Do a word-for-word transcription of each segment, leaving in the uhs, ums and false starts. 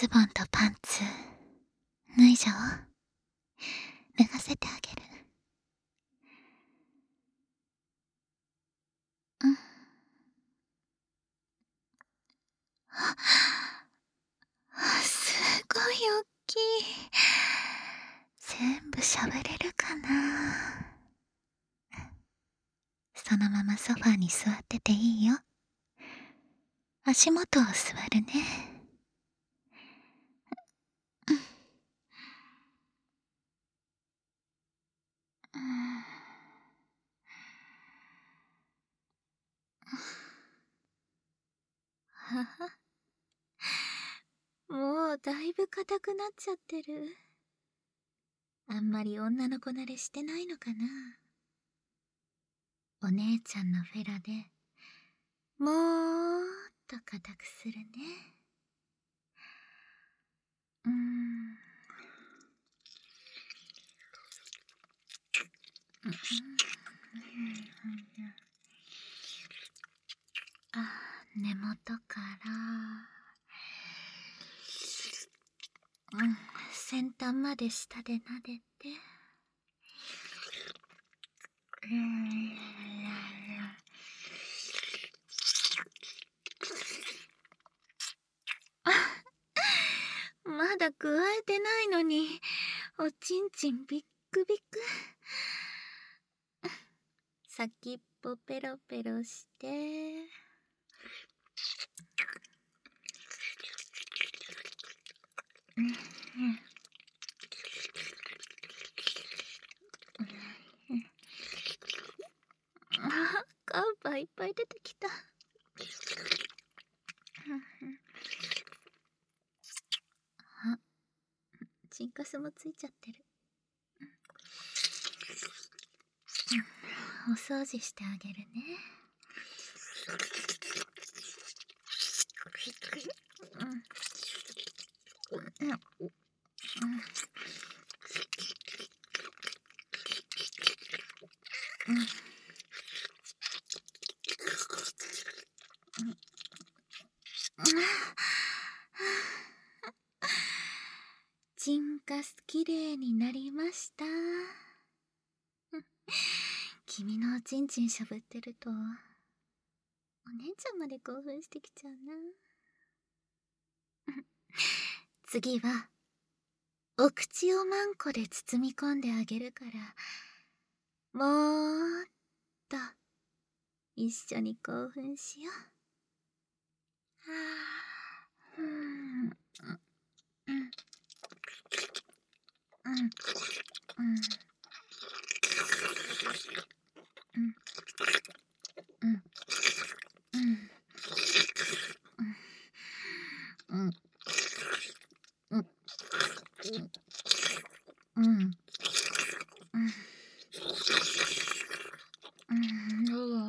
ズボンとパンツ脱いじゃおう。脱がせてあげる。うん。あ、すごいおっきい。全部喋れるかな。そのままソファーに座ってていいよ。足元を座るね。うん。うん。はは。もうだいぶ硬くなっちゃってる。あんまり女の子慣れしてないのかな。お姉ちゃんのフェラでもーっと硬くするね。うーん。あ、根元からうん、先端まで下で撫でて。うんまだ加えてないのにおちんちんビックビック。先っぽペロペロして。あ、カウパいっぱい出てきた。あ、チンカスもついちゃってる。お掃除してあげるね。うんうんうんチンカスきれいになりました。君のおちんちんしゃぶってるとお姉ちゃんまで興奮してきちゃうな。次はお口をマンコで包み込んであげるから、もーっと一緒に興奮しよう。はぁ、うん、うん、うん、うん、うん、うん、うん、うん、うん、うん、うん、うん、どう？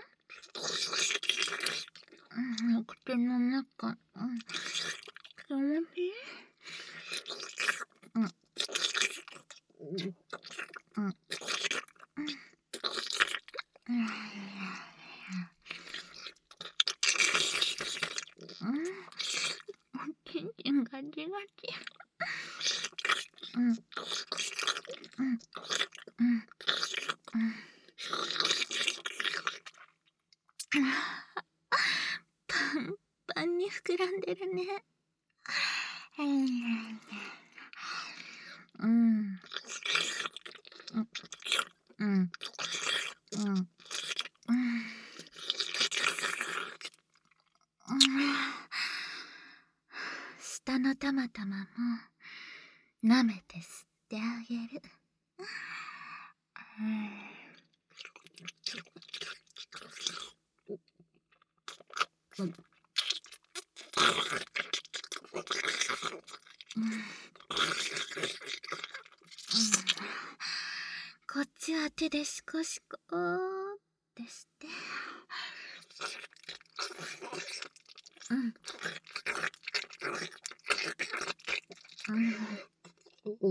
うん、口の中、うん、気持ちいい？うん、うん、うん、うん、ちんちんガチガチ。うん、うん、うん、うん、うん。パンパンに膨らんでるね。うん、うん、うん、うん。下のたまたまも舐めて吸ってあげる。うんこっちは手でシコシコってして。うん。うん。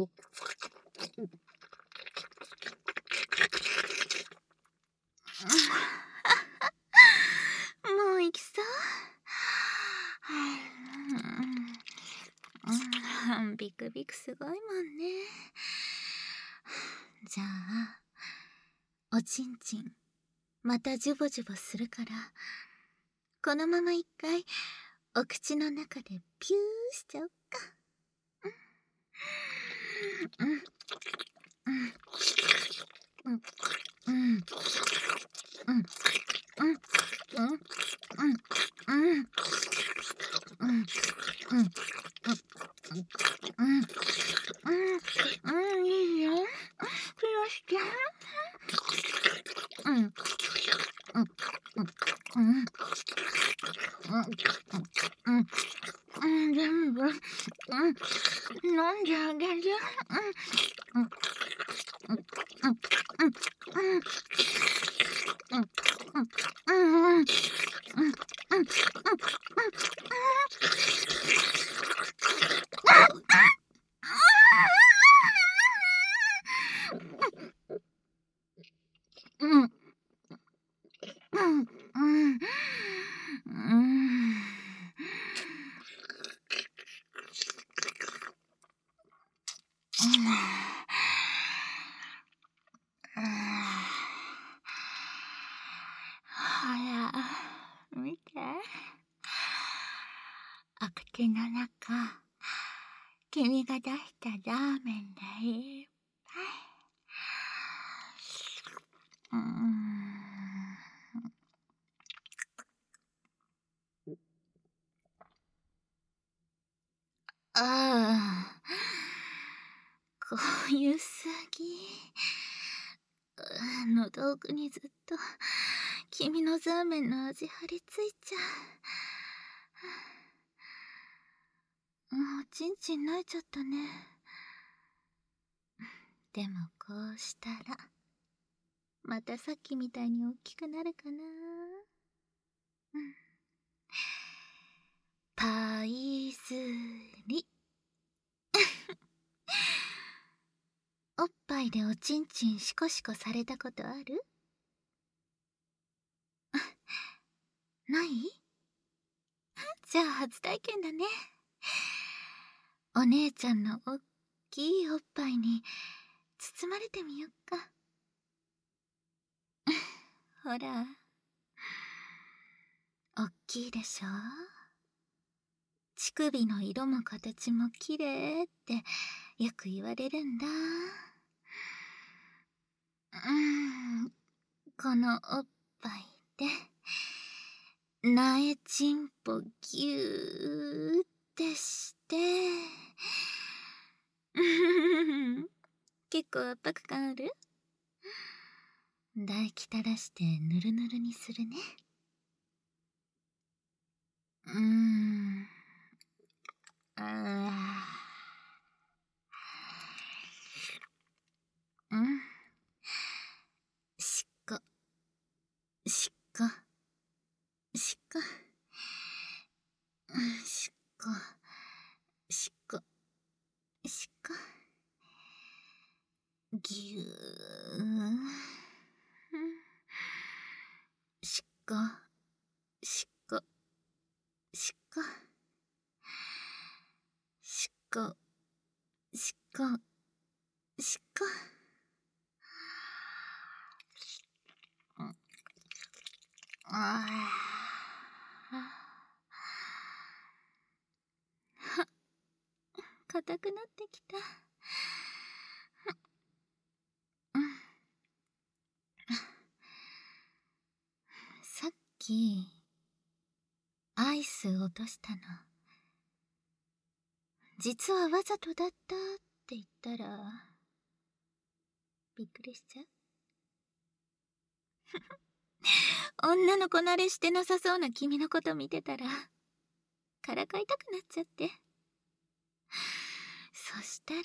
もう行きそう。 ビクビクすごいもんね。じゃあおちんちんまたジュボジュボするから、このまま一回お口の中でピューしちゃおっか。うんうんうんうんうんうんうんうんうんうんうん、いいよ。ピロして。うん。うん。うん。うん。うん。うん。全部。うん。飲んであげる。うん。うん。うん。うん。うん。うん。うん。うん。うん。うん。うん。うん。うん。うん。うん。ほら、見て。お口の中、君が出したラーメンでいっぱい。うーん。ああ、こういうすぎ。喉奥にずっと君のザーメンの味張り付いちゃう。もうちんちん泣いちゃったね。でもこうしたらまたさっきみたいに大きくなるかな。うん。パイズリ。おっぱいでおちんちんシコシコされたことある？ない？じゃあ初体験だね。お姉ちゃんのおっきいおっぱいに包まれてみよっか。ほら、おっきいでしょ？乳首の色も形もきれいってよく言われるんだ。うーん、このおっぱいで苗ちんぽぎゅーってして結構圧迫感ある？唾液垂らしてぬるぬるにするね。うーん。あー。うん。しっこ。しっこ。しっこ。しっこ。しっこ。しっこ。ぎゅー。しっこ。しっこ。しっこ。しっこ。しっこ。しっこ。ああ。硬くなってきた。うん。さっきアイス落としたの実はわざとだったって言ったらびっくりしちゃう？女の子慣れしてなさそうな君のこと見てたらからかいたくなっちゃって。そしたら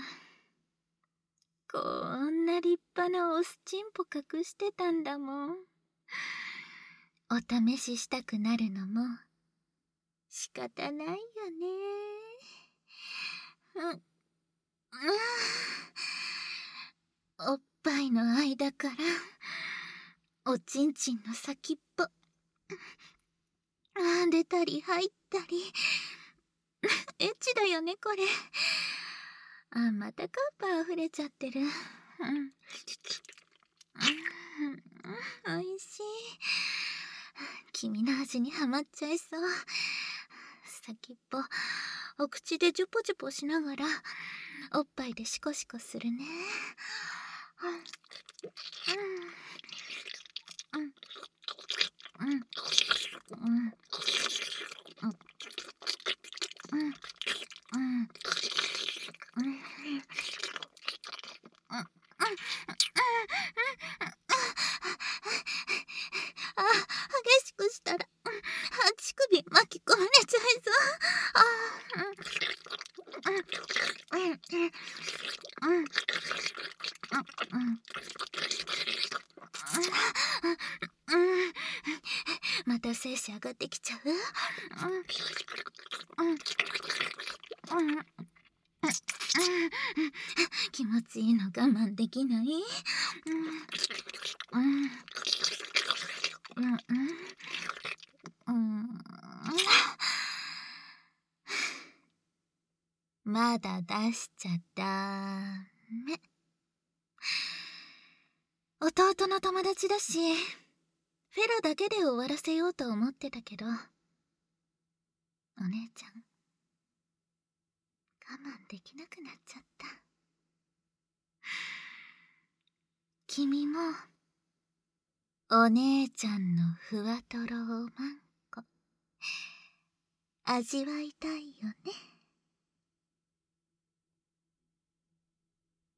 こんな立派なオスチンポ隠してたんだもん。お試ししたくなるのも仕方ないよね。うん、うん、おっぱいの間からおちんちんの先っぽあ出たり入ったりエッチだよねこれ。あ、またカッパ溢れちゃってる。うん。おいしい。君の味にはまっちゃいそう。先っぽお口でジュポジュポしながらおっぱいでシコシコするね。うんうんうんうんうんうんうんあ、激しくしたら乳首巻き込まれちゃいそう。あー、うんうんうんうんうんうんうんまた精子上がってきちゃう。うんうんうんうん気持ちいいの我慢できない。うんうんうんうんまだ出しちゃダメ。弟の友達だしフェロだけで終わらせようと思ってたけど、お姉ちゃん我慢できなくなっちゃった。君もお姉ちゃんのふわとろおまんこ味わいたいよね。